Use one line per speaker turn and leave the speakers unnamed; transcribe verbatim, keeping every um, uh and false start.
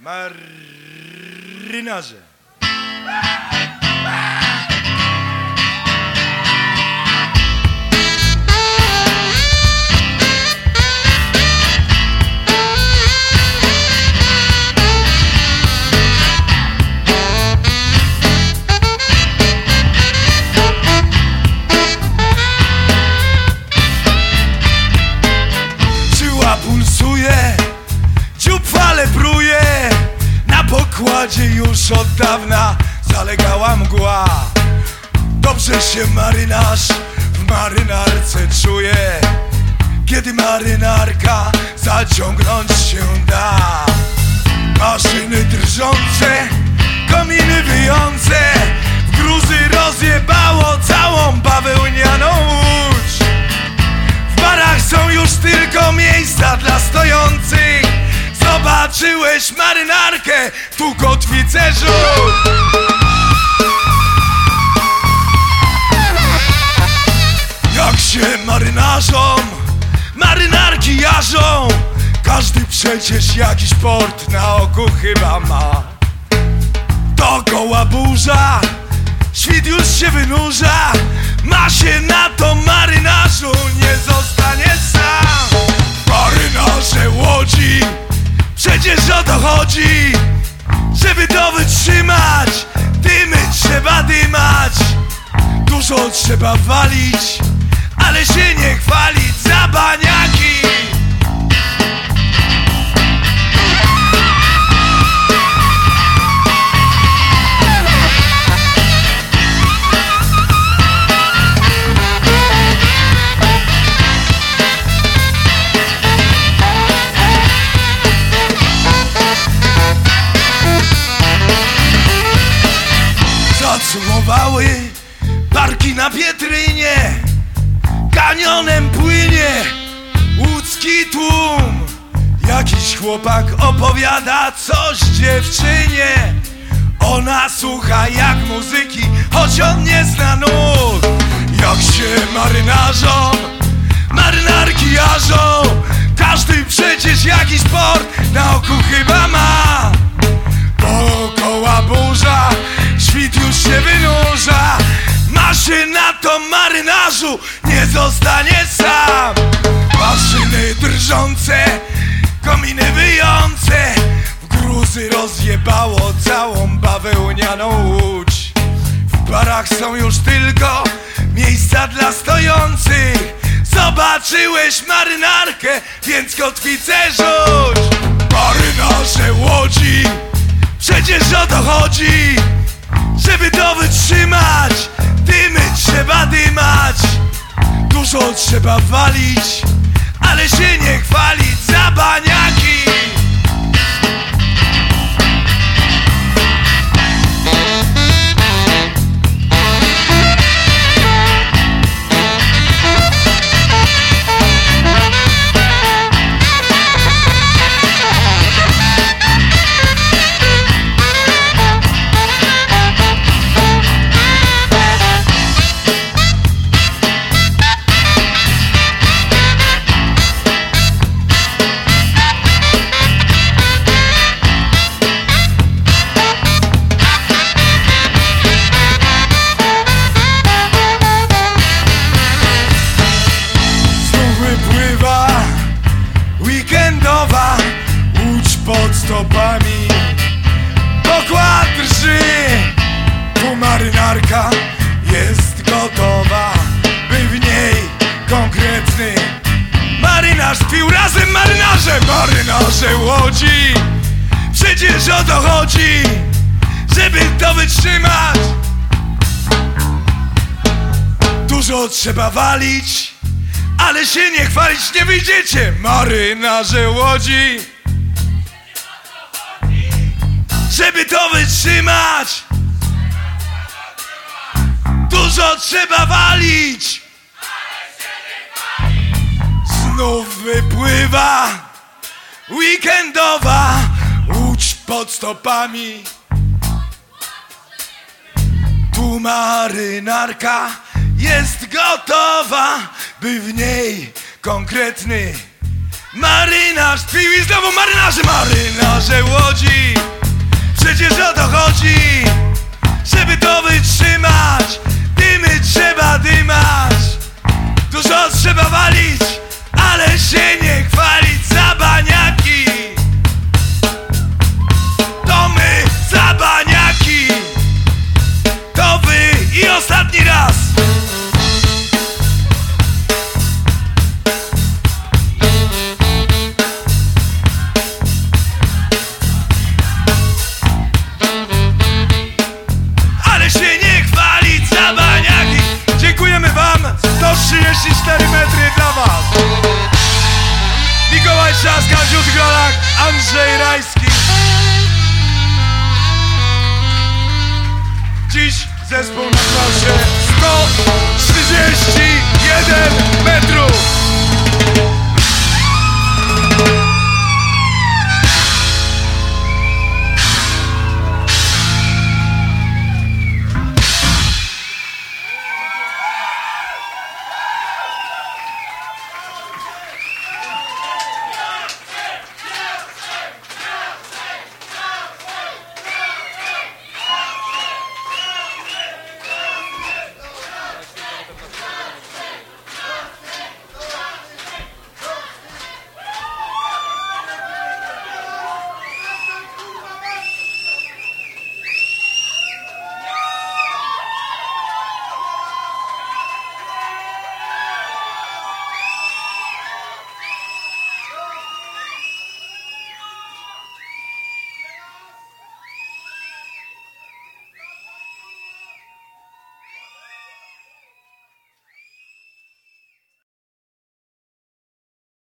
Marynarze. Pulsuje, dziób fale pruje, na pokładzie już od dawna zalegała mgła. Dobrze się marynarz w marynarce czuje, kiedy marynarka zaciągnąć się da. Maszyny drżące, kominy wyjące, w gruzy rozjebało całą bawełnianą łódź. W barach są już tylko miejsca dla stojących. Zobaczyłeś marynarkę, tu kotwicę rzuć. Jak się marynarzom marynarki jarzą, każdy przecież jakiś port na oku chyba ma. Dookoła burza, świt już się wynurza, ma się na to marynarzu, nie zostanie sam. Marynarze łodzi, przecież o to chodzi, żeby to wytrzymać, dymy trzeba dymać. Dużo trzeba walić, ale się nie chwalić za baniaki. Zacumowały parki na Pietrynie, kanionem płynie łódzki tłum. Jakiś chłopak opowiada coś dziewczynie, ona słucha jak muzyki, choć on nie zna nut. Jak się marynarzom marynarki jarzą, każdy przecież jakiś port na oku chyba ma. Dookoła burza, świt już się wynurza, ma się na to marynarzu, nie zostanie sam. Maszyny drżące, kominy wyjące, w gruzy rozjebało całą bawełnianą łódź. W barach są już tylko miejsca dla stojących. Zobaczyłeś marynarkę, więc kotwicę rzuć. Marynarze łodzi, przecież o to chodzi, żeby to wytrzymać, dymy trzeba dymać. Dużo trzeba walić, ale się nie chwalić za baniaki. Weekendowa łódź pod stopami, pokład drży, tu marynarka jest gotowa, by w niej konkretny marynarz tkwił razem marynarze. Marynarze łodzi, przecież o to chodzi, żeby to wytrzymać. Dużo trzeba walić, ale się nie chwalić nie wyjdziecie. Marynarze łodzi, żeby to wytrzymać. Dużo trzeba walić, znów wypływa weekendowa łódź pod stopami. Tu marynarka jest gotowa, by w niej konkretny marynarz tkwił. I znowu marynarze, marynarze łodzi, przecież o to chodzi, żeby to wytrzymać. Dymy trzeba dymać, dużo trzeba walić, ale się